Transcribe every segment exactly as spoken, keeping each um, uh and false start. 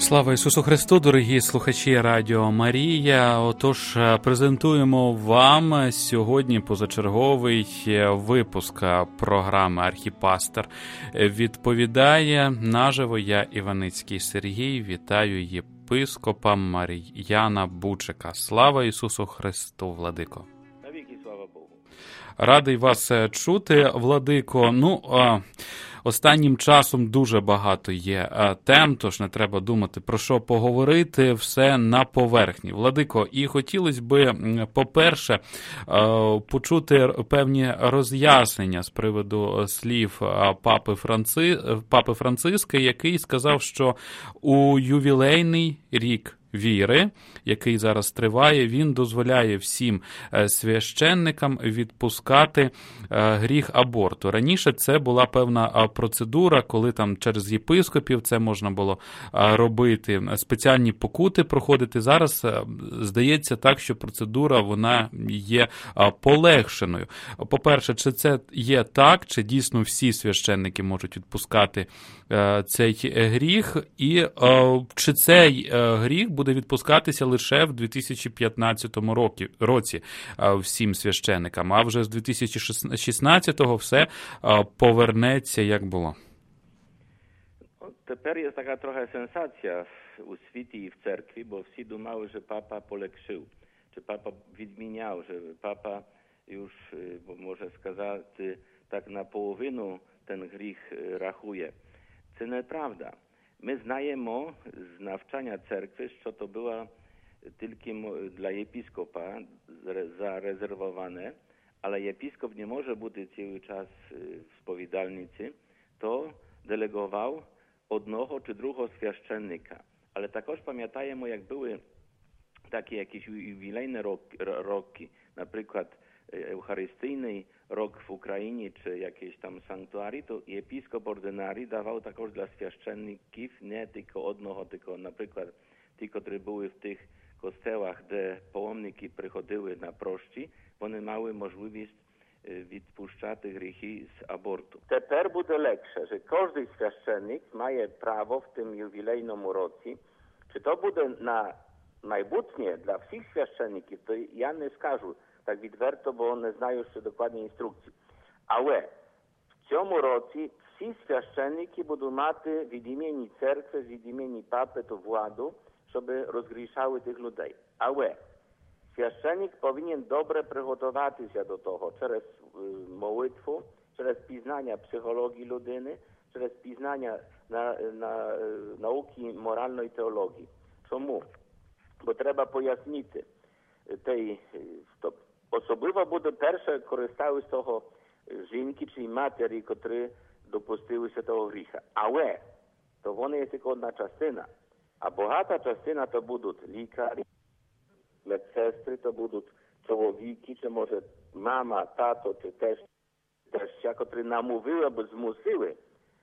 Слава Ісусу Христу, дорогі слухачі Радіо Марія. Отож, презентуємо вам сьогодні позачерговий випуск програми «Архіпастир відповідає». Наживо я, Іваницький Сергій, вітаю єпископа Мар'яна Бучика. Слава Ісусу Христу, владико! Навіки слава Богу! Радий вас чути, владико. Ну, останнім часом дуже багато є тем, тож не треба думати, про що поговорити, все на поверхні. Владико, і хотілося би, по-перше, почути певні роз'яснення з приводу слів папи, Франци... папи Франциска, який сказав, що у ювілейний рік віри, який зараз триває, він дозволяє всім священникам відпускати гріх аборту. Раніше це була певна процедура, коли там через єпископів це можна було робити, спеціальні покути проходити. Зараз здається так, що процедура, вона є полегшеною. По-перше, чи це є так, чи дійсно всі священники можуть відпускати цей гріх, і чи цей гріх буде відпускатися лише в дві тисячі п'ятнадцятому році всім священникам, а вже з дві тисячі шістнадцятого все повернеться, як було? Тепер є така трохи сенсація у світі і в церкві, бо всі думали, що папа полегшив, чи папа відміняв, що папа już, може сказати, так наполовину ten гріх рахує. Це неправда. Ми знаємо з навчання церкви, що то було тільки для єпископа зарезервоване, але єпископ не може бути цілий час в сповідальниці, то делегував одного чи другого священника. Але також пам'ятаємо, як були такі якісь ювілейні роки, наприклад, Eucharystyjny rok w Ukrainie, czy jakieś tam sanktuarii, to episkop ordynarny dawał także dla święcenników nie tylko одного, tylko na przykład ci, którzy byli w tych kościołach, gdzie połomniki przychodziły na prości, one miały możliwość відпущати grzechy z abortu. Teraz będzie lepsze, że każdy święcennik ma prawo w tym jubilejnym roku, czy to będzie na najbutnie dla wszystkich święcenników, to ja nie skażę tak відверто, бо не знаю ще dokładnie інструкції. Але в цьому році всі священники будуть мати від імені церкви, від імені папи ту владу, щоб розгрішали тих людей. Але священник повинен добре приготуватися до того через молитву, через пізнання психології людини, через пізнання на, на, науки моральної теології. Чому? Бо треба пояснити tej, to особливо буде перше користали з того жінки чи матері, котрі допустилися того гріха. Але то вони є тільки одна частина. А багата частина то будуть лікарі, медсестри, то будуть чоловіки, чи може мама, тато, чи теж теща, котрі намовили або змусили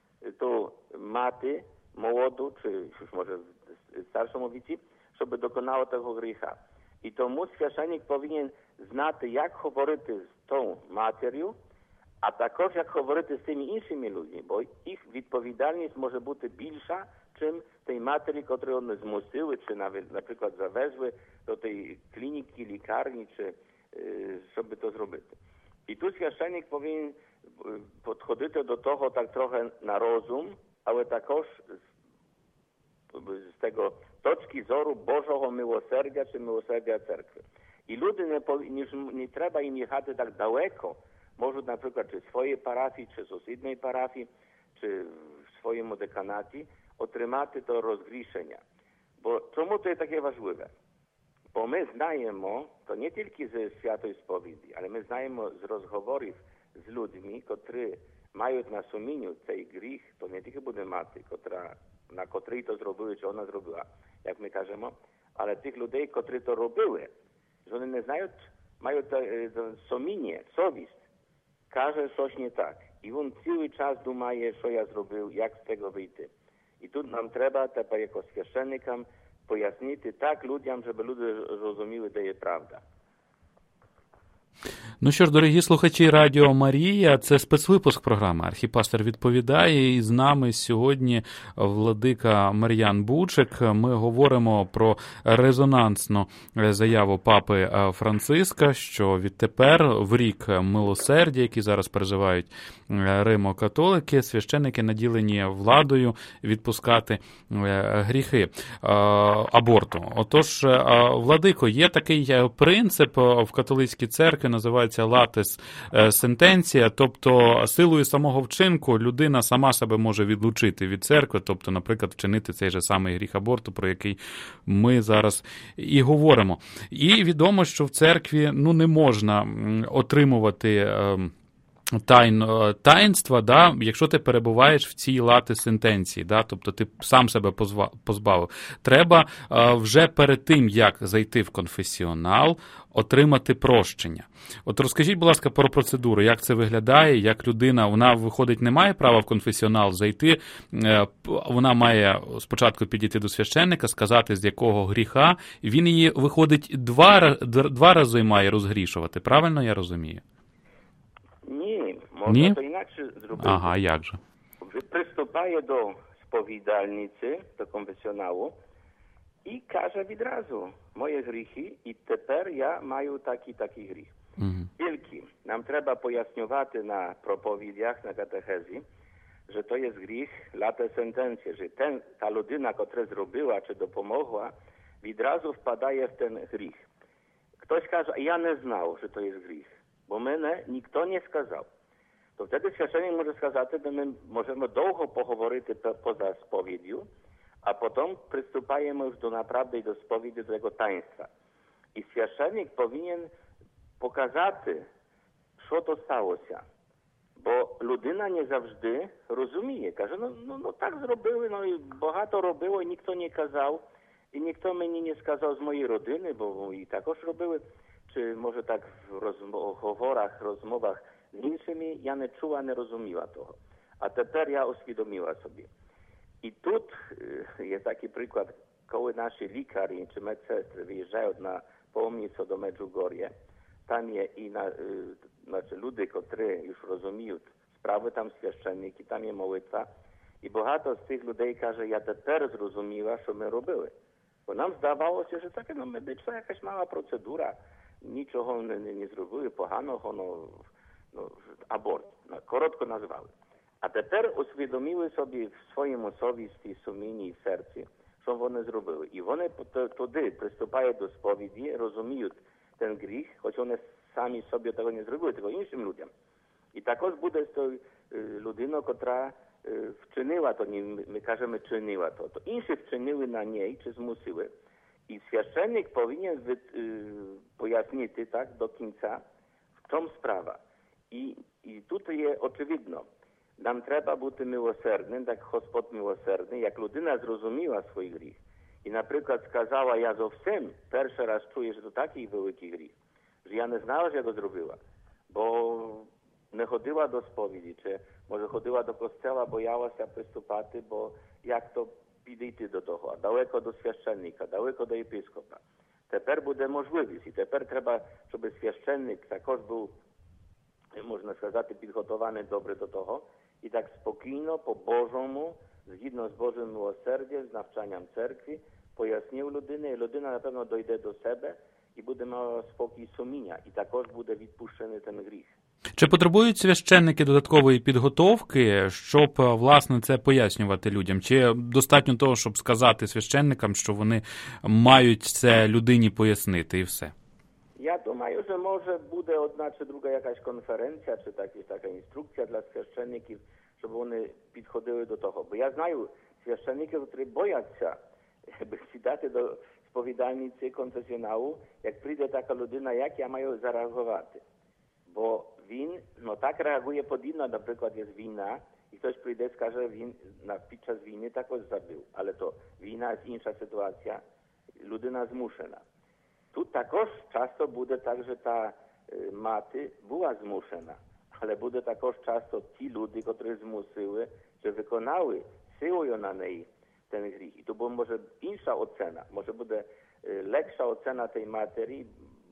ту мати молоду, чи може в старшому віці, щоб доконала того гріха. І тому священник повинен знати, як говорити з тою матір'ю, а також як говорити з тими іншими людьми, бо їх відповідальність може бути більша, чим тій матері, котрі вони змусили, чи, наприклад, завезли до тієї клініки, лікарні, чи щоб то зробити. І тут священник повинен підходити до того так трохи на розум, але також z tego точки зору Божого милосердя чи милосердя церкви. І люди не, не, не треба їм їхати так далеко, можуть, наприклад, чи в своїй парафії, чи в сусідній парафії, чи в своєму деканаті отримати то розгрішення. Бо чому це таке важливе? Бо ми знаємо, то не тільки з святої сповіді, але ми знаємо з розговорів з людьми, котрі мають на сумінню цей гріх, то не тільки буде мати, котра на котрій то зробили, чи вона зробила, як ми кажемо, але тих людей, котрі то робили, що вони не знають, мають суміння, совість, каже щось не так. І він цілий час думає, що я зробив, як з цього вийти. І тут нам треба тепер, як священникам, пояснити так людям, щоб люди розуміли, де є правда. Ну що ж, дорогі слухачі Радіо Марія, це спецвипуск програми «Архіпастор відповідає», і з нами сьогодні владика Мар'ян Бучик. Ми говоримо про резонансну заяву папи Франциска, що відтепер в рік милосердя, який зараз переживають римо-католики, священники наділені владою відпускати гріхи аборту. Отож, владико, є такий принцип в католицькій церкві, називається латес сентенція, тобто силою самого вчинку людина сама себе може відлучити від церкви, тобто, наприклад, вчинити цей же самий гріх аборту, про який ми зараз і говоримо. І відомо, що в церкві ну, не можна отримувати Тайн, таїнства, да, якщо ти перебуваєш в цій лати сентенції, да, тобто ти сам себе позбавив. Треба а, вже перед тим, як зайти в конфесіонал, отримати прощення. От розкажіть, будь ласка, про процедуру, як це виглядає, як людина, вона, виходить, не має права в конфесіонал зайти, вона має спочатку підійти до священника, сказати, з якого гріха, він її, виходить, два, два рази має розгрішувати, правильно я розумію? Ні, можна Ні? то інакше зробити. Ага, як же? Приступає до сповідальниці, до конфесіоналу, і каже відразу, мої гріхи, і тепер я маю такий такий гріх. Угу. Тільки нам треба пояснювати на проповідях, на катехезі, що то є гріх лата сентенція, що ten, та людина, котра зробила чи допомогла, відразу впадає в ten гріх. Хтось каже, я не знав, що то є гріх, бо мене ніхто не сказав. То вtedy священник може сказати, що ми можемо довго поговорити поза сповіддю, а потім приступаємо już do naprawdę do sповіді, do tego taństwa. І священник повинен показати, що то сталося. Бо людина не завжди розуміє. Каже, ну, ну, ну так зробили, ну і багато робило, і ніхто не казав. І ніхто мені не сказав з моєї родини, бо мої також робили. Чи може так в розговорах, розмовах з іншими, я не чула, не розуміла того. А тепер я усвідомила собі. І тут є такий приклад, коли наші лікарі чи медсестри виїжджають на паломництво до Меджугор'я, там є і на, значить, люди, котрі вже розуміють справи, там священники, там є молитва. І багато з цих людей каже, я тепер зрозуміла, що ми робили. Бо нам здавалося, що таке ну, медична якась мала процедура, нічого не, не, не зробили поганого, ну, ну, аборт, коротко назвали. А тепер усвідомили собі в своєму совісті, сумлінні і в серці, що вони зробили. І вони туди приступають до сповіді, розуміють ten гріх, хоч вони самі собі того не зробили, тільки іншим людям. І також буде з тою людиною, котра вчинила то, ми кажемо чинила то, то інші вчинили на ній, чи змусили. І священник повинен пояснити так до кінця, в чому справа. І, і тут є очевидно, нам треба бути милосердним, так Господь милосердний, як людина зрозуміла свій гріх. І, наприклад, сказала, я зовсім перший раз чую, що це такий великий гріх, що я не знала, що я його зробила, бо не ходила до сповіді, чи, може, ходила до костела, боялася приступати, бо як то підійти до того, далеко до священника, далеко до єпископа. Тепер буде можливість, і тепер треба, щоб священник також був, можна сказати, підготований добре до того, і так спокійно, по-божому, згідно з Божим милосердям, з навчанням церкви, пояснив людині, і людина, напевно, дойде до себе і буде мати спокій сумління, і також буде відпущений ten гріх. Чи потребують священники додаткової підготовки, щоб, власне, це пояснювати людям? Чи достатньо того, щоб сказати священникам, що вони мають це людині пояснити і все? Я думаю, що може буде одна чи друга якась конференція, чи так, така інструкція для священників, щоб вони підходили до того. Бо я знаю священників, які бояться сідати до сповідальниці конфесіоналу, як прийде така людина, як я маю зареагувати. Бо він, ну так реагує подібно, наприклад, є війна, і хтось прийде і скаже, він на, під час війни також забив. Але то війна – інша ситуація, людина змушена. Тут також часто буде так, що та е, мати була змушена, але буде також часто ті люди, котрі змусили, що виконали силою на неї ten гріх. І то буде, може, інша оцена, може буде е, легша оцена тій матері,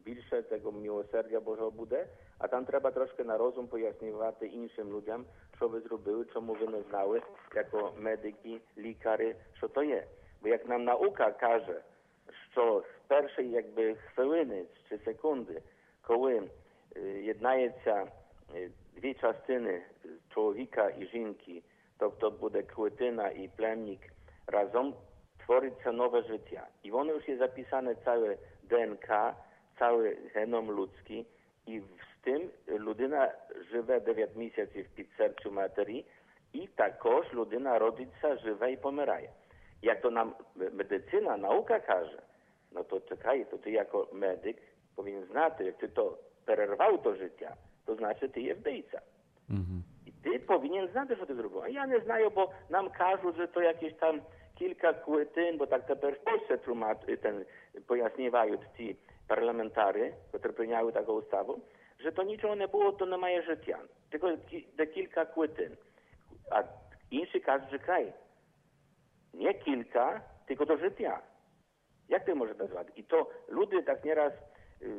більше tego милосердя Божого буде, а там треба трошки на розум пояснювати іншим людям, що ви зробили, чому ви не знали, як медики, лікарі, що то є. Бо як нам наука каже, що з першої якби хвилини чи секунди, коли єднається дві частини чоловіка і жінки, тобто буде клітина і племінник, разом твориться нове життя. І воно już є записане ціле ДНК, цілий геном людський, і з тим людина живе дев'ять місяців під серцем матері, і також людина родиться, живе і помирає. Як то нам медицина, наука каже, no to czekaj, to ty jako medyk powinien znać, jak ty to перервав to życia, to znaczy ty jest wbijca. Mhm. I ty powinien znać, що ти зробив. А я не знаю, бо нам кажуть, що то якісь там кілька клітин, бо так тепер в Польщі пояснюють ці парламентарі, які прийняли таку уставу, що то нічого не було, то немає життя. Тільки декілька клітин. А інші кажуть, що край. Nie kilka, tylko do życia. Jak to może nazwać? I to ludzie tak nieraz yy,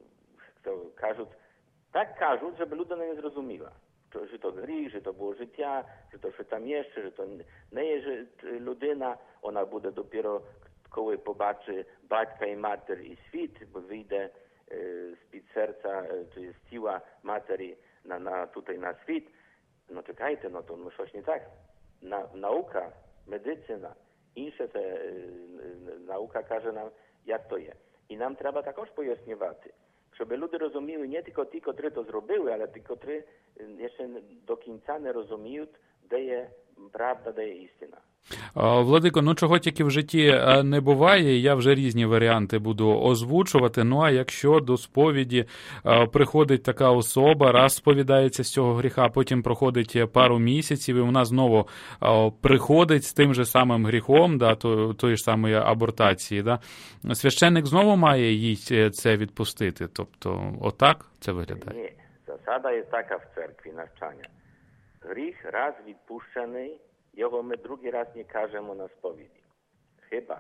to każą, tak każą, żeby ludzie nie zrozumieli. Że to grzech, że to było życia, że to, że tam jeszcze, że to nie jest ludyna, ona będzie dopiero, kiedy pobaczy baćka i mater i świt, bo wyjdzie yy, z pід serca, czy z ciała materi na, na, tutaj na świt. No czekajcie, no to no coś nie tak. Na, nauka, medycyna, інша це наука каже нам, як то є. І нам треба також пояснювати, щоб люди розуміли не тільки ті, котрі то зробили, але ті, котрі ще до кінця не розуміють, де є правда, де є істина. Владико, ну чого тільки в житті не буває, я вже різні варіанти буду озвучувати, ну а якщо до сповіді приходить така особа, раз сповідається з цього гріха, потім проходить пару місяців і вона знову приходить з тим же самим гріхом, да, то, тої ж самої абортації, да, священник знову має їй це відпустити, тобто отак це виглядає? Ні, засада є така в церкві навчання. Гріх раз відпущений, його ми другий раз не кажемо на сповіді. Хіба?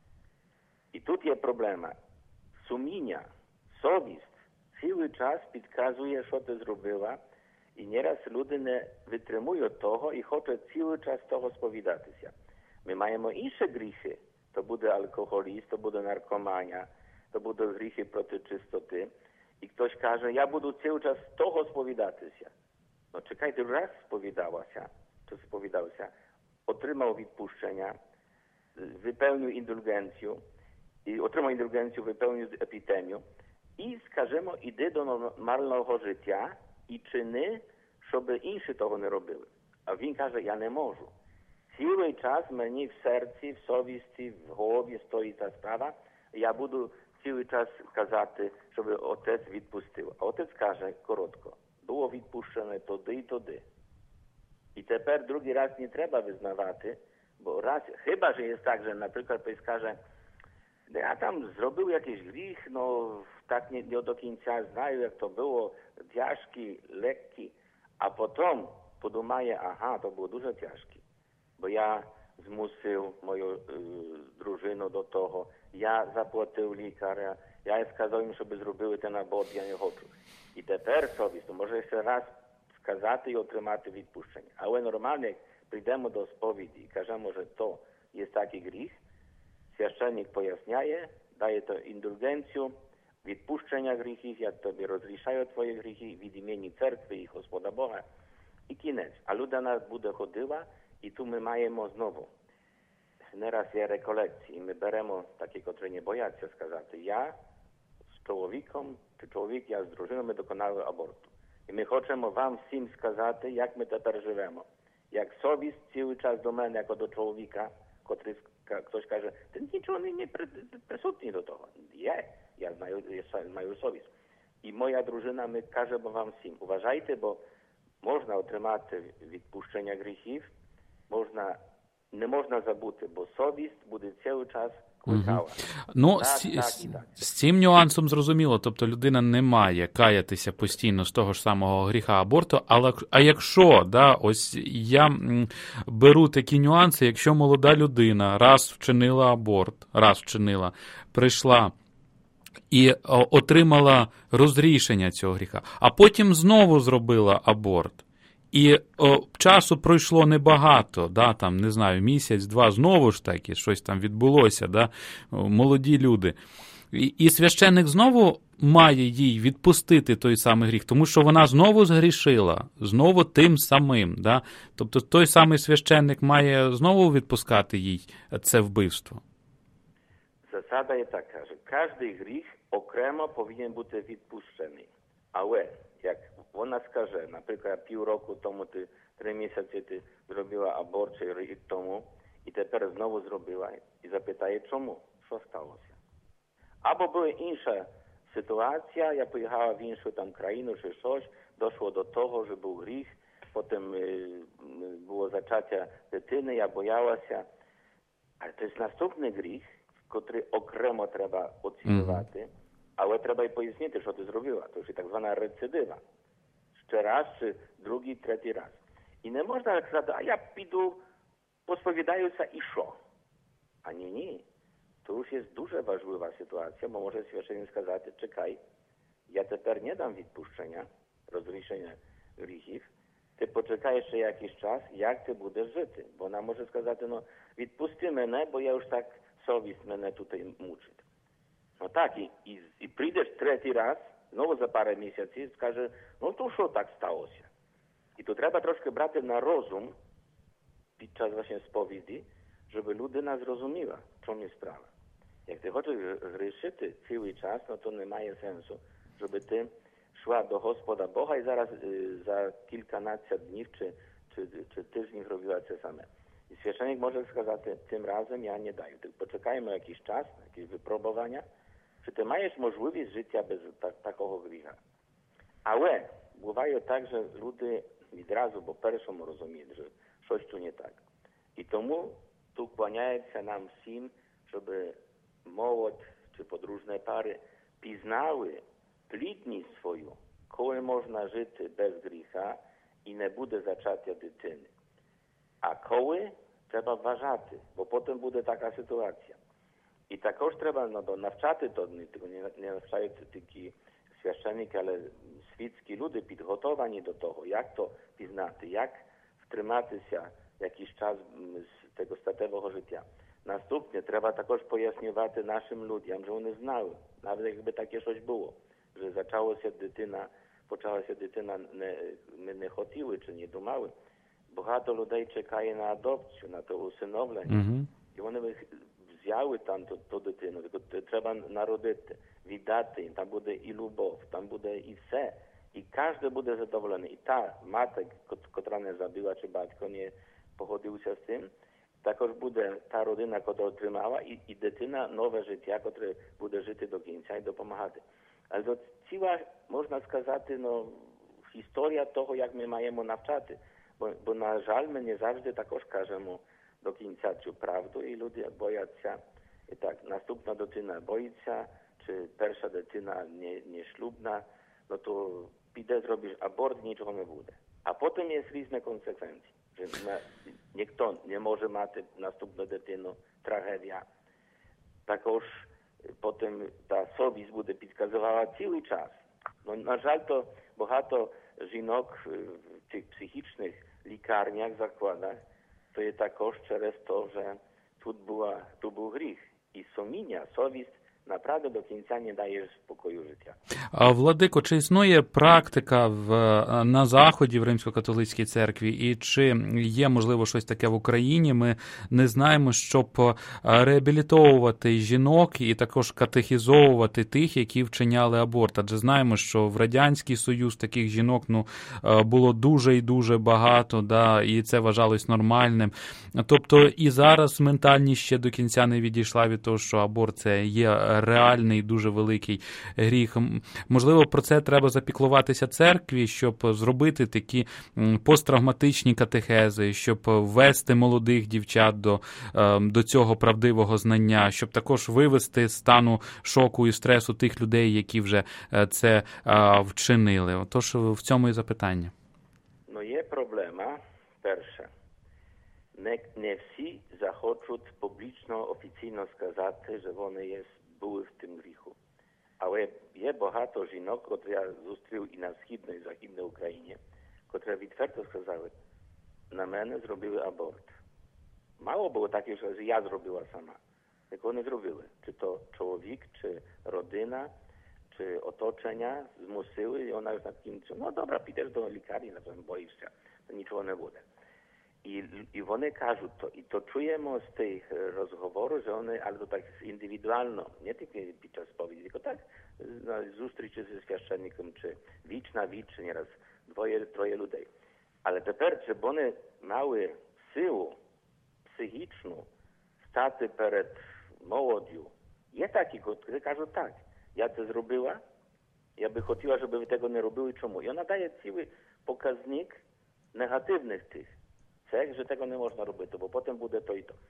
І тут є проблема. Сумління, совість цілий час підказує, що ти зробила, і нераз люди не витримують того і хочуть цілий час того сповідатися. Ми маємо інші гріхи. То буде алкоголізм, то буде наркоманія, то буде гріхи проти чистоти. І хтось каже, я буду цілий час того сповідатися. No czekajcie, raz spowiadała się, czy spowiadał się, otrzymał wypuszczenia, wypełnił indulgencję, i otrzymał indulgencję, wypełnił epitemię i skażemy, idę do normalnego życia i czyny, żeby inni tego nie robili. A він каже, ja nie можу. Цілий час мені в серці, в совісті, в голові стоїть та справа, я буду цілий час казати, щоб отець відпустив. А отець каже коротко, було відпущене туди і туди. І тепер другий раз не треба визнавати, бо раз, хіба ж є так, що, наприклад, хтось каже, я там зробив якийсь гріх, ну так не, не до кінця знаю, як то було, тяжкі, легкі, а потім подумає, ага, то було дуже тяжкі, бо я змусив мою е, дружину до того, я заплатив лікаря, я сказав їм, щоб зробили ten аборт, я не хочу. І тепер совісно може ще раз сказати і отримати відпущення. Але нормально, як прийдемо до сповіді і кажемо, що то є такий гріх, священник поясняє, дає то індульгенцію, відпущення гріхів, як тобі розрішаю твої гріхи від імені церкви і Господа Бога. І кінець. А людина буде ходила, і тут ми маємо знову. Не раз є реколекції, ми беремо такі, котрі не бояться сказати, я з чоловіком, чи чоловік, я з дружиною, ми доконали аборту. І ми хочемо вам всім сказати, як ми тепер живемо. Як совість цілий час до мене, як до чоловіка, котрий хтось каже, ти нічого не, не присутній до того. Є, я знаю, я маю совість. І моя дружина, ми кажемо вам всім, уважайте, бо можна отримати відпущення гріхів, можна, не можна забути, бо совість буде цілий час кликала. Угу. Ну, так, з, так, з, так. з цим нюансом зрозуміло, тобто людина не має каятися постійно з того ж самого гріха аборту, але а якщо, да, ось я м, беру такі нюанси, якщо молода людина раз вчинила аборт, раз вчинила, прийшла і о, отримала розрішення цього гріха, а потім знову зробила аборт. І о, часу пройшло небагато, да, там, не знаю, місяць-два, знову ж таки, щось там відбулося, да, молоді люди. І, і священник знову має їй відпустити той самий гріх, тому що вона знову згрішила, знову тим самим. Да? Тобто той самий священник має знову відпускати їй це вбивство. Засада є така, що кожен гріх окремо повинен бути відпущений. Але, як вона скаже, наприклад, півроку тому, ти, три місяці ти зробила аборт, чи рік тому, і тепер знову зробила, і запитає, чому, що сталося. Або була інша ситуація, я поїхала в іншу там країну чи щось, дійшло до того, що був гріх, потім е, було зачаття дитини, я боялася. А це ж наступний гріх, який окремо треба оцінювати, mm-hmm. але треба й пояснити, що ти зробила. Це ж так звана рецидива. Ще раз, чи другий, третій раз. І не можна сказати, а я піду, посповідаюся і що? А ні-ні. To już jest дуже важлива sytuacja, bo może świadczenie сказати, czekaj, ja тепер nie dam відпущення, розрішення гріхів, ти почекай ще якийсь час, як ти будеш жити. Бо вона може сказати, ну, відпусти мене, бо я ж так, совість мене тут мучить. Ну так, і, і, і прийдеш третій раз, знову за пару місяців, скаже, ну то що так сталося? І то треба трошки брати на розум під час właśnie сповіді, щоб людина зрозуміла, в чому є справа. Jak ty chcesz grzeszyć cały czas, no to nie ma sensu, żeby ty szła do Gospoda Boga i zaraz y, za kilkanaście dni czy, czy, czy tygodni robiła to same. I świeczenik może сказать, tym razem ja nie daję. Tylko poczekajmy jakiś czas, jakieś wypróbowania, czy ty masz możliwość życia bez ta, takiego grzechu. Ale bywają tak, że ludzie od razu, bo pierwszą rozumieją, że coś tu nie tak. I tomu tu kłaniają się nam wszystkim, żeby молодь чи подружні пари пізнали плідність свою, коли можна жити без гріха і не буде зачаття дитини. А коли треба вважати, бо потім буде така ситуація. І також треба ну, навчати, то не, не навчають тільки священники, але світські люди підготовані до того, як то пізнати, як втриматися якийсь час з tego статевого життя. Наступне, треба також пояснювати нашим людям, що вони знали, навіть якби таке щось було, що почалося дитина, почалася дитина, не, ми не хотіли чи не думали. Багато людей чекає на адопцію, на то усиновлення. Mm-hmm. І вони взяли там ту, ту дитину, треба народити, віддати їм, там буде і любов, там буде і все. І кожен буде задоволений. І та мати, котра не забила, чи батько не погодився з цим, також буде та родина, яка отримала, і, і дитина нове життя, яке буде жити до кінця і допомагати. Але це ціла, можна сказати, ну, історія того, як ми маємо навчати. Бо, бо, на жаль, ми не завжди також кажемо до кінця цю правду, і люди бояться. І так, наступна дитина боїться, чи перша дитина не, не шлюбна, ну то піде, зробиш аборт, нічого не буде. А потім є різні консеквенції. Że ніхто не може мати наступну дитину, трагедія. Також потім та совість буде підказувала цілий час. Ну, на жаль, то багато жінок в тих психічних лікарнях, закладах, то є також через те, що тут, була, тут був гріх. І сумління, совість, naprawdę до кінця не дає спокою життя. А, Владико, чи існує практика в, на Заході в Римсько-католицькій церкві, і чи є, можливо, щось таке в Україні? Ми не знаємо, щоб реабілітовувати жінок і також катехізовувати тих, які вчиняли аборт. Адже знаємо, що в Радянський Союз таких жінок ну, було дуже і дуже багато, да, і це вважалось нормальним. Тобто і зараз ментальність ще до кінця не відійшла від того, що аборт – це є реальний, дуже великий гріх. Можливо, про це треба запіклуватися церкві, щоб зробити такі посттравматичні катехези, щоб ввести молодих дівчат до, до цього правдивого знання, щоб також вивести з стану шоку і стресу тих людей, які вже це вчинили. Отож, в цьому і запитання. Ну, є проблема, перше. Не, не всі захочуть публічно, офіційно сказати, що вони є були в тим гріху. Але є багато жінок, котрі я зустрів і на Східній, і Західній Україні, котрі відверто сказали, на мене зробили аборт. Мало було таких, що я зробила сама. Такого не зробили. Чи то чоловік, чи родина, чи оточення змусили, і вона на кінцю, ну добре, підеш до лікарні, напевно, боїшся, то нічого не буде. І, і вони кажуть то, і то чуємо з тих розговорів, що вони, але так індивідуально, не тільки під час сповіді, тільки так, на зустрічі зі священником, чи віч на віч, чи раз двоє, троє людей. Але тепер, щоб вони мали силу психічну стати перед молоддю, є такі, котрі кажуть так, я це зробила, я би хотіла, щоб ви того не робили, чому? І вона дає цілий показник негативних тих. Це, що того не можна робити, бо потім буде то і то.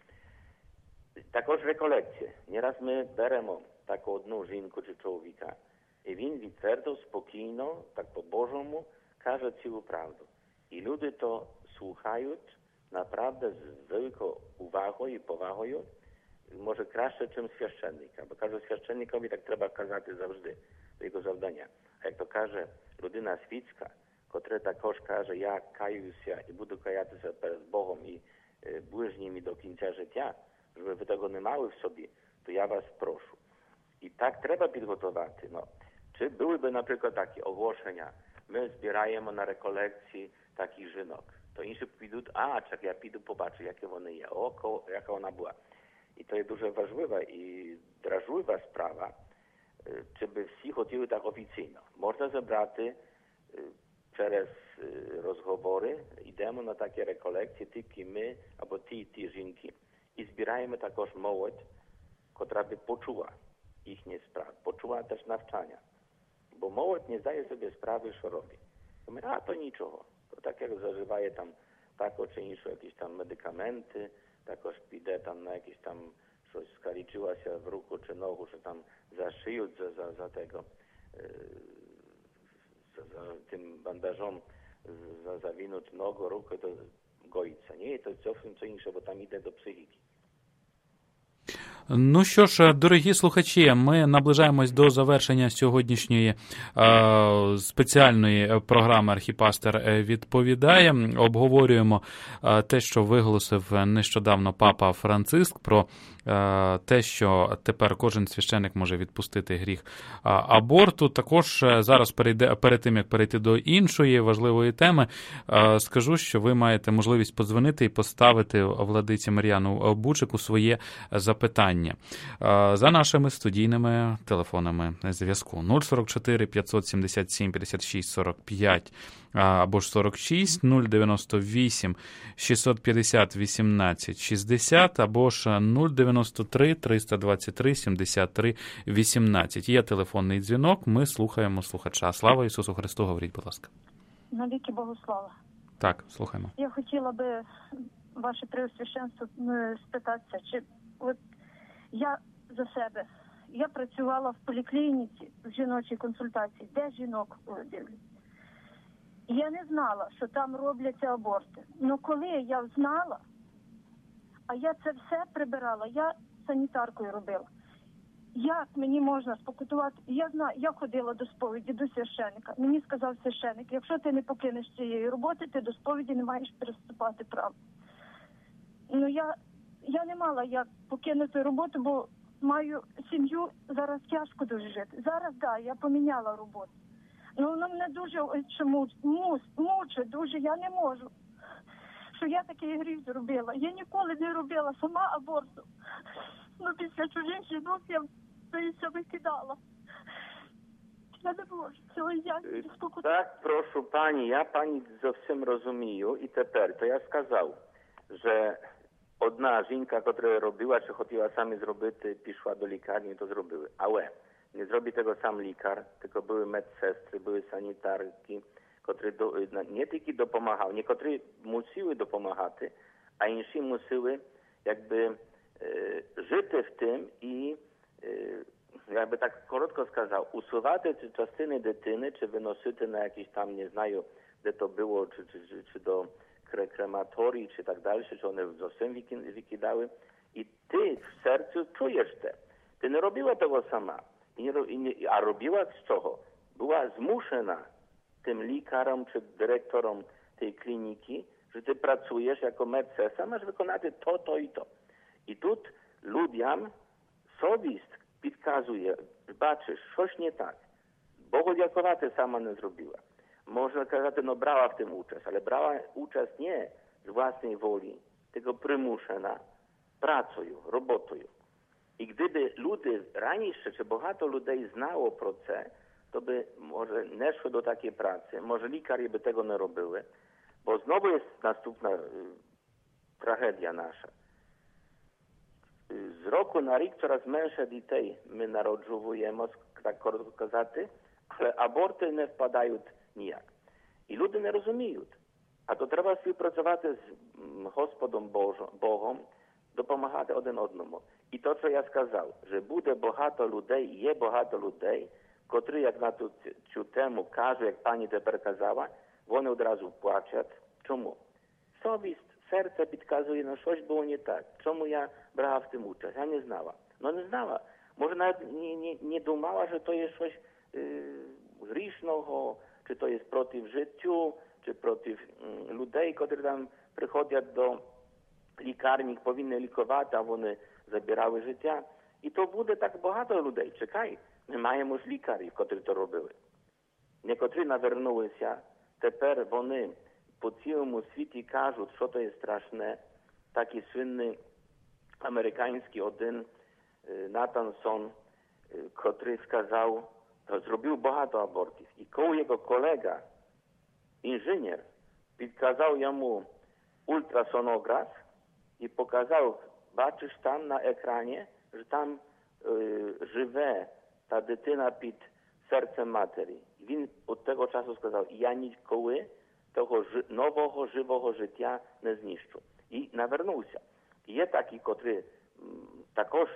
Також реколекція. Nieraz ми беремо таку одну жінку чи чоловіка, і він відверто, спокійно, так по-божому, каже цілу правду. І люди то слухають, naprawdę з великою увагою і повагою, може краще, ніж священника. Бо каже, священникові так треба казати завжди, до його завдання. А як то каже людина світська, котра також каже, я каюся і буду каятися перед Богом і e, ближніми до кінця життя, щоб ви того не мали в собі, то я вас прошу. І так треба підготувати. Ну, чи були б, наприклад, такі оголошення, ми збираємо на реколекції таких жінок. То інші підуть, а, чак, я піду побачу, які вони є, о, яка вона була. І то є дуже важлива і дражлива справа, щоб всі хотіли так офіційно. Можна забрати через розговори, йдемо на такі реколекції, тільки ми, або ті, ті жінки, і збираємо також молодь, котра би почула їхні справи, почула теж навчання. Бо молодь не здає собі справи, що робить. Думає, а, то нічого. То так як заживає там тако чи інше, якісь там медикаменти, також піде там на якісь там щось скалічилося в руку чи ногу, що там зашиють за, за, за tego, за, за тим bandażом за, zawinąć nogę, rukę, to goїться. Ні, то зовсім це інше, бо там йде до психіки. Ну що ж, дорогі слухачі, ми наближаємось до завершення сьогоднішньої е, спеціальної програми «Архіпастер відповідає». Обговорюємо е, те, що виголосив нещодавно папа Франциск про е, те, що тепер кожен священик може відпустити гріх е, аборту. Також зараз перейде, перед тим, як перейти до іншої важливої теми, е, скажу, що ви маєте можливість подзвонити і поставити владиці Мар'яну Бучику своє запитання. За нашими студійними телефонами зв'язку нуль сорок чотири п'ятсот сімдесят сім п'ятдесят шість сорок п'ять або ж сорок шість нуль дев'яносто вісім шістсот п'ятдесят вісімнадцять шістдесят або ж нуль дев'яносто три триста двадцять три сімдесят три вісімнадцять. Є телефонний дзвінок, ми слухаємо слухача. Слава Ісусу Христу, говоріть, будь ласка. Навіки Богу слава. Так, слухаємо. Я хотіла би ваше преосвященство спитатися, чи от я за себе, я працювала в поліклініці, в жіночій консультації, де жінок дивлять. Я не знала, що там робляться аборти. Ну коли я знала, а я це все прибирала, я санітаркою робила. Як мені можна спокутувати? Я знаю, я ходила до сповіді, до священика. Мені сказав священик, якщо ти не покинеш цієї роботи, ти до сповіді не маєш переступати право. Ну я... Я не мала як покинути роботу, бо маю сім'ю, зараз тяжко дуже жити. Зараз, так, да, я поміняла роботу. Ну, воно мене дуже чомусь мучить, дуже, я не можу. Що я такий гріх зробила. Я ніколи не робила сама аборту. Ну, після чужих жінок я все викидала. Я не можу цього, я не спокійно. Так, прошу пані, я пані зовсім розумію. І тепер, то я сказав, що одна жінка, яка робила, чи хотіла самі зробити, пішла до лікарні, то зробили. Але не зробить tego сам лікар, tylko były medsestry, były sanitarki, które do, nie tylko dopomagały, niektórzy musiły dopomagać, a inni musiły jakby e, żyć w tym i e, jakby tak krótko сказав, usuwate czy частини дитини, чи виносити на якісь там, не знаю, де то було, чи, чи, чи, чи до krematorii, czy tak dalej, czy one zowsem wykidały. I ty w sercu czujesz te. Ty nie robiła tego sama. I nie, i nie, a robiła z czego? Była zmuszona tym lekarom czy dyrektorom tej kliniki, że ty pracujesz jako medsestra, masz wykonać to, to i to. I tu ludziom совість підказує, бачиш, щось не так. Богу дякувати сама не зробила. Можна казати, no brała w tym uczest, ale brała uczest nie z własnej woli, tylko przymuszona pracою, robotою. I gdyby ludzie раніше, czy багато людей знало про це, to by może nie szły do takiej pracy, może lekarzy by tego nie robiły, bo znowu jest następna y, tragedia nasza. Z roku na rok coraz mniejsze dzieci my narodzujemy, tak krótko казати, ale aborty nie wpadają nijak. I ludzie nie rozumieją. A to trzeba współpracować z Господом Богом, допомагати один одному. І то, що я сказав, що буде багато людей, є багато людей, котрі, як на ту, цю тему кажуть, як пані тепер казала, вони одразу плачуть. Чому? Совість, серце підказує, no щось було не так. Чому я брала в тим участь? Я не знала. Ну не знала. Може навіть не, не, не думала, що то є щось е, грішного, чи то є проти життю, чи проти м, людей, котрі там приходять до лікарні, повинні лікувати, а вони забирали життя. І то буде так багато людей. Чекай, ми маємо ж лікарів, котрі то робили. Некотрі навернулися, тепер вони по цілому світі кажуть, що то є страшне. Такий свинний американський один Натан Сон, котрий сказав, зробив багато абортів. І коли його колега, інженер, підказав йому ультрасонограф і показав, бачиш там на екрані, що там е, живе та дитина під серцем матері. Він від того часу сказав, я ніколи того жи, нового живого життя не знищу. І навернувся. І є такі, котрі м, також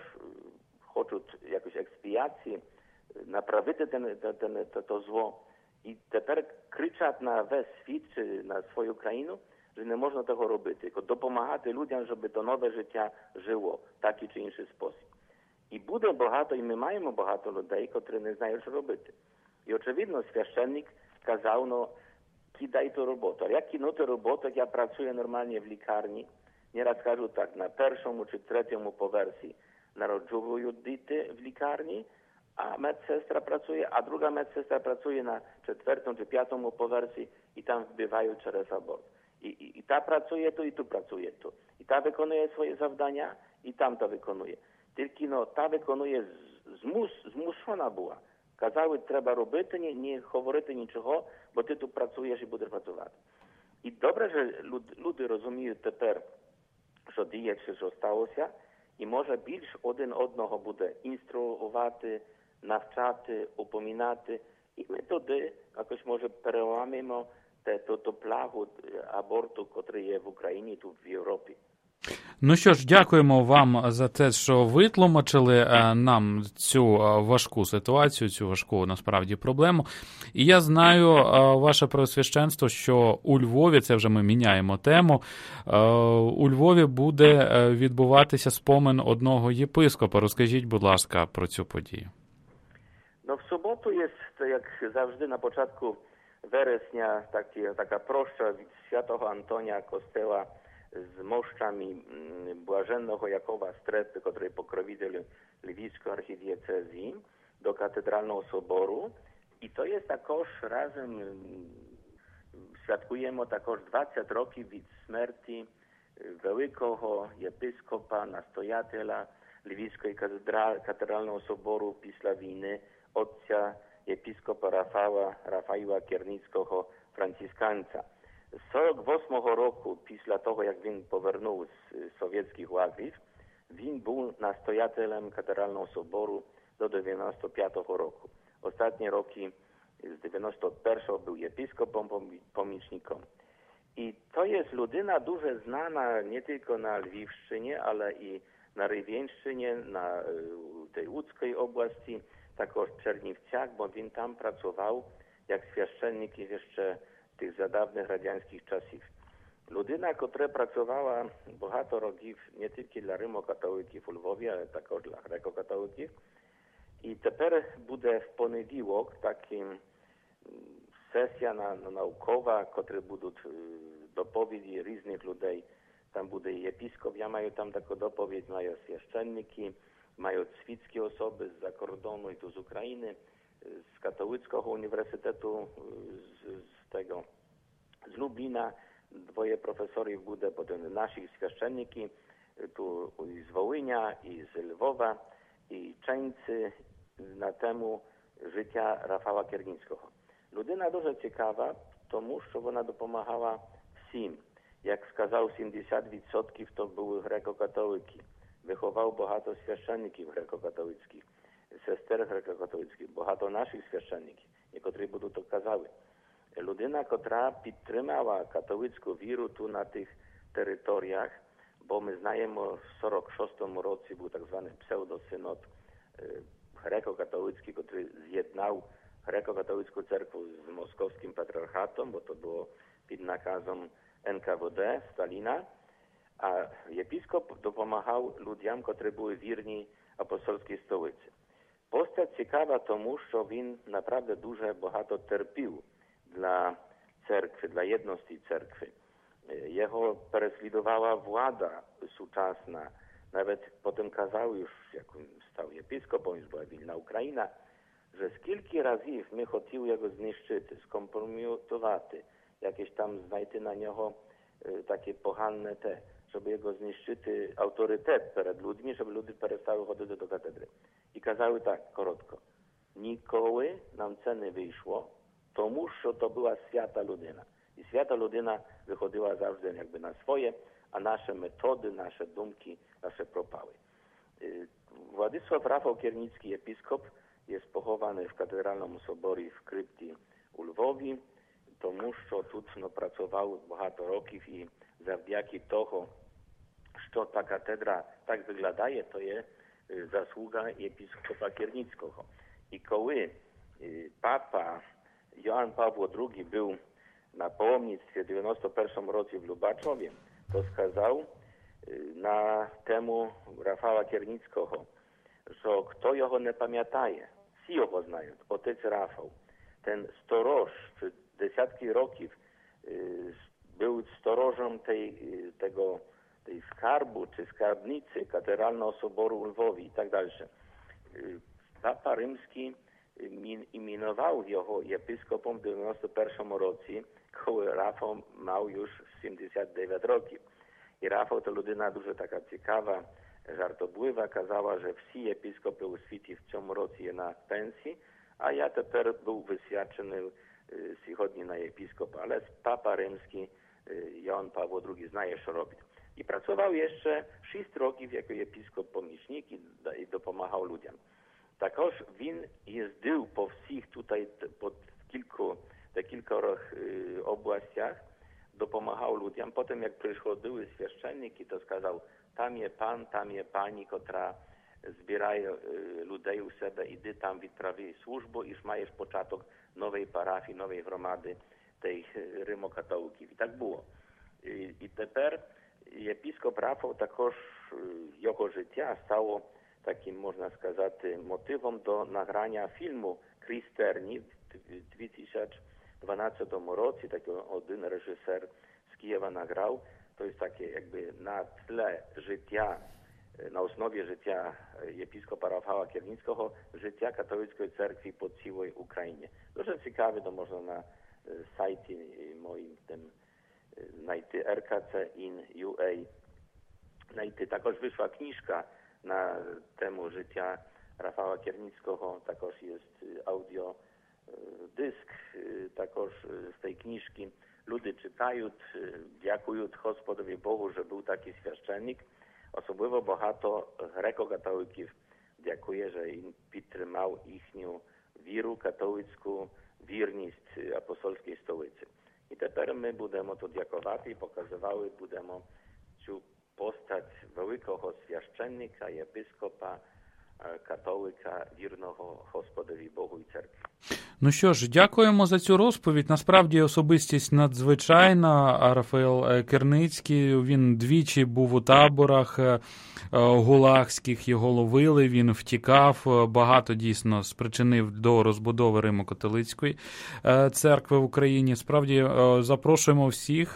хочуть якось експіації, направити те, те, те, те, то зло. І тепер кричать на весь світ чи на свою країну, що не можна того робити, тільки допомагати людям, щоб то нове життя жило в такий чи інший спосіб. І буде багато, і ми маємо багато людей, котрі не знають, що робити. І, очевидно, священник казав, ну, кидай ту роботу. А як кинути роботу, як я працюю нормально в лікарні, nieraz кажу так, на першому чи третьому поверсі народжують діти в лікарні, a medsestra pracuje, a druga medsestra pracuje na czwartym czy piątym powersji i tam wbywają przez abort. I, i, I ta pracuje tu, i tu pracuje tu. I ta wykonuje swoje zadania, i tam to wykonuje. Tylko no, ta wykonuje zmus, zmuszona była. Kazały, trzeba robić, nie, nie mówić niczego, bo ty tu pracujesz i będziesz pracować. I dobrze, że lud, ludzie rozumieją teraz, że dzieje się, że stało się, i może більш один одного буде інструювати, навчати, упомінати. І ми тоді якось, може, переламимо ту плагу аборту, який є в Україні, тут в Європі. Ну що ж, дякуємо вам за те, що витлумачили нам цю важку ситуацію, цю важку, насправді, проблему. І я знаю, ваше преосвященство, що у Львові, це вже ми міняємо тему, у Львові буде відбуватися спомин одного єпископа. Розкажіть, будь ласка, про цю подію. No w sobotu jest, jak zawsze na początku września, taki, taka proszcza świętego Antonia Kościoła z moszczami Błażennego Jakowa Strepy, który pokrowiciel Lwickiej archidiecezji, do Katedralnego Soboru. I to jest takoż razem, świadkujemy takoż dwadzieścia roków od śmierci wielkiego episkopa, nastojatela Lwickiej Katedralnego Soboru pісля wojny, ojca episkopa Rafała, Rafaiła Kiernickiego, franciszkanca. Z сорок восьмого roku, після того, jak він повернув z sowieckich łagrów, він był nastojatelem Katedralnego Soboru do dziewięćdziesiątego piątego roku. Ostatnie roki z dziewięćdziesiątego pierwszego był episkopem, pomicznikiem. I to jest ludyna dużo znana nie tylko na Lwiwszczynie, ale i na Rywieńszczynie, na tej łódzkiej oblasti, także w Czerniwciach, bo on tam pracował jak święcennik jeszcze tych za dawnych radiańskich czasów. Ludyna, która pracowała bohato roków nie tylko dla rymokatolików w Lwowie, ale także dla grekokatolików. I тепер буде в понеділок таким сесія на, на наукова, котрі будуть доповіді різних людей. Там буде і єпископ, я маю там таку доповідь, маю священники, мають світські особи з-за кордону і тут з України, з католицького університету, з, з tego, z Lublina, dwoje profesorów буде, potem nasi świeszczeniki, tu i z Wołynia, i z Lwowa, i Czeńcy na temu życia Rafała Kiernińskiego. Ludyna дуже цікава, тому що вона допомагала всім. Як сказав, сімдесят відсотків то були греко-католики. Виховав багато священників греко-католицьких, сестер греко-католицьких, багато наших священників, які будуть то казали. Людина, котра підтримала католицьку віру тут на тих територіях, бо ми знаємо, в сорок шостому році був так званий псевдосинод греко-католицький, який з'єднав греко-католицьку церкву з московським патріархатом, бо то було під наказом ен ка ве де Сталіна, а єпископ допомагав людям, котрі були вірні апостольській столиці. Постать цікава тому, що він, направді, дуже багато терпів dla cerkwy, dla jedności cerkwy. Jego переслідувала влада сучасна. Nawet potem kazał już, jak stał episkopą, już była wilna Ukraina, że skільки разів ми хотіли його знищити, скомпрометувати, якесь там знайти на нього таке погане те, щоб його знищити авторитет перед людьми, щоб люди перестали ходити до катедри. І казали так, коротко, ніколи нам це не вийшло, тому що to była święta ludyna. I święta ludyna wychodziła zawsze jakby na swoje, a nasze metody, nasze dumki, nasze propały. Władysław Rafał Kiernicki, episkop, jest pochowany w Katedralnym Soborі w krypті u Lwowie, тому що тут no, pracował багато років і завдяки того, що та катедра так виглядає, то є заслуга єпископа Kiernickiego. I коли papa Jan Paweł drugi był na pałomnictwie w dziewięćdziesiątym pierwszym roku w Lubaczowie, to skazał na temu Rafała Kiernickiego, że kto jego nie pamiętaje, wszyscy go znają, otec Rafał, ten storoż, czy dziesiątki roków był storożem tej, tego, tej skarbu, czy skarbnicy Katedralnego Soboru u Lwowie i tak dalej. Papa Rzymski imienował jego episkopom w dziewięćdziesiątym pierwszym roku, kiedy Rafał miał już siedemdziesiąt dziewięć roków. I Rafał to ludyna дуже taka ciekawa, żartobliwa, kazała, że wszyscy episkopy u świecie w tym roku są na pensji, a ja teraz był wyświadczony przychodni na episkopa, ale Papa Rzymski, Jan Paweł drugi, znaje, co robić. I pracował jeszcze sześć roków jako episkop pomічnik i, i dopomagał ludziom. Також він їздив по всіх тут, по кільку, до кількох областях, допомагав людям. Потім, як приходили священники, то сказав, там є пан, там є пані, котра збирає людей у себе, іди там відправи службу, і ж маєш початок нової парафії, нової громади тих римокатоликів. І так було. І, і тепер єпископ Рафał також, його життя стало takim, można сказати, motywem do nagrania filmu Krysterni w dwa tysiące dwunastym roku. Taki один reżyser z Kijewa nagrał. To jest takie jakby na tle życia, na osnowie życia episkopa Rafała Kiernickiego, życia katolickiej cerkwi po całej Ukrainie. Дуже ciekawe, to można na sajcie moim tym znajty R K C in U A. Znajty. Takoż wyszła książka na temu życia Rafała Kiernickiego, takoż jest audio dysk, takoż z tej książki. Ludzie czytają, dziękują Gospodowi Bogu, że był taki święcennik. Osobliwo bohato grekokatolików dziękuję, że im підтримав їхню віру католицьку, wierność apostolskiej stolicy. I teraz my będziemy to dziękować i pokazywali, będziemy цю postać wielkiego święcennika, episkopa, katolika, wiernego Gospodowi Bogu i cerkwi. Ну що ж, дякуємо за цю розповідь. Насправді особистість надзвичайна. Рафаел Керницький, він двічі був у таборах гулагських, його ловили, він втікав, багато дійсно спричинив до розбудови Римо-католицької церкви в Україні. Справді запрошуємо всіх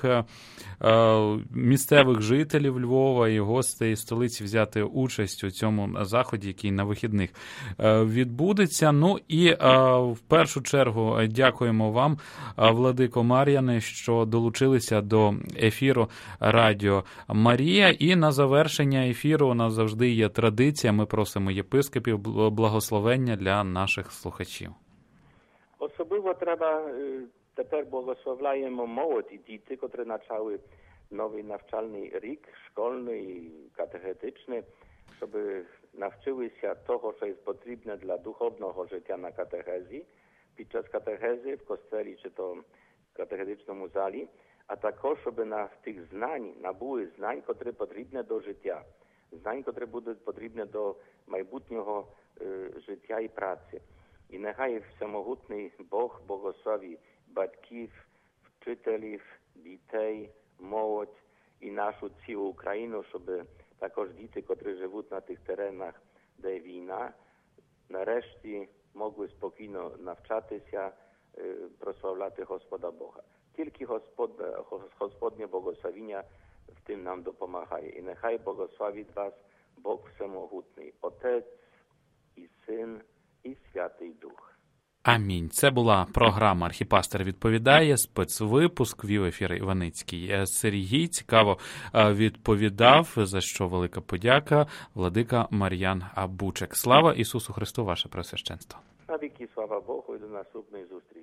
місцевих жителів Львова і гостей столиці взяти участь у цьому заході, який на вихідних відбудеться. Ну і в першу чергу дякуємо вам, владико Мар'яне, що долучилися до ефіру Радіо Марія. І на завершення ефіру у нас завжди є традиція. Ми просимо єпископів благословення для наших слухачів. Особливо треба, тепер благословляємо молодь і діти, котрі почали новий навчальний рік, школьний, катехетичний, щоб навчилися того, що є потрібне для духовного життя на катехезі, під час катехези в костелі чи то в катехетичному залі, а також, щоб на тих знань, набули знань, котрі потрібні до життя, знань, котрі будуть потрібні до майбутнього е, життя і праці. І нехай всемогутний Бог благослови батьків, вчителів, дітей, молодь і нашу цілу Україну, щоб також діти, котрі живуть на тих теренах, де є війна, нарешті могли спокійно навчатися, прославляти Господа Бога. Тільки Господ, Господнє благословення в тим нам допомагає. І нехай благословить вас Бог Всемогутний, Отець і Син і Святий Дух. Амінь. Це була програма «Архіпастер відповідає», спецвипуск, вів ефір Іваницький Сергій. Цікаво відповідав, за що велика подяка, владика Мар'ян Бучек. Слава Ісусу Христу, ваше Преосвященство. На віки слава Богу і до наступної зустрічі.